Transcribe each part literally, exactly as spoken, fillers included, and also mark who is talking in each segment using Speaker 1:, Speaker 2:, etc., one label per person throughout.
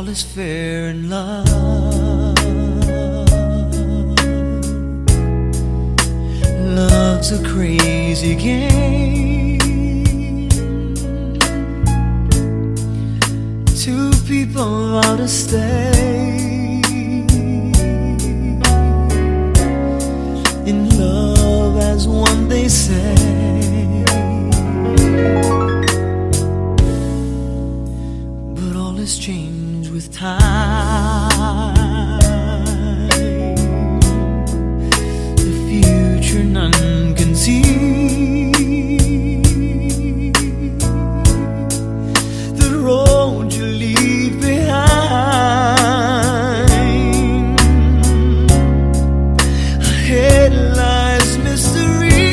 Speaker 1: all is fair in love. Love's a crazy game. Two people out of state, in love as one, they say. But all has changed with time. The future none can see. The road you leave behind. Ahead lies mystery.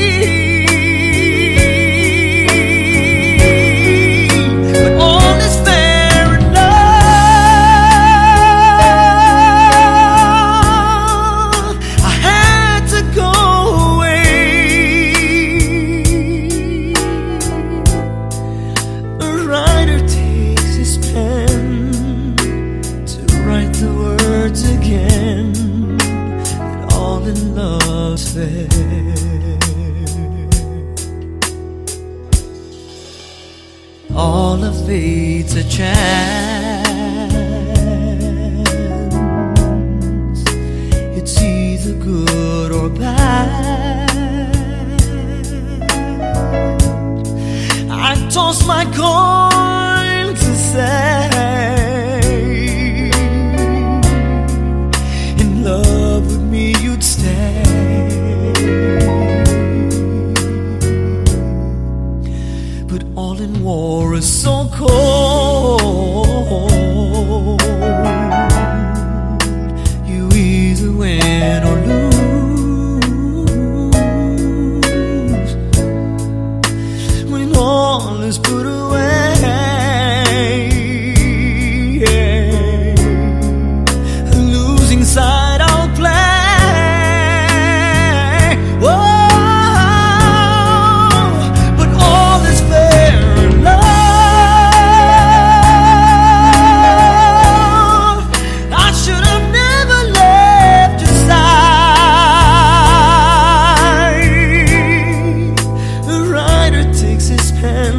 Speaker 1: But all is fair in love. I had to go away. A writer takes his pen to write the words again, that all in love's fair. All of fate's a chance. It's either good or bad. I toss my coin to say, in love with me you'd stay. But all in war is so cold. You either win or lose. When all is put away, a losing side I'll play. Whoa, but all is fair in love. I should have never left your side. The writer takes his pen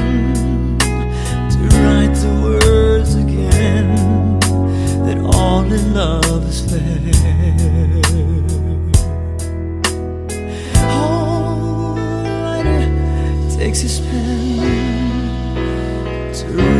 Speaker 1: to write the words again, that all in love is fair. Oh, writer takes his pen to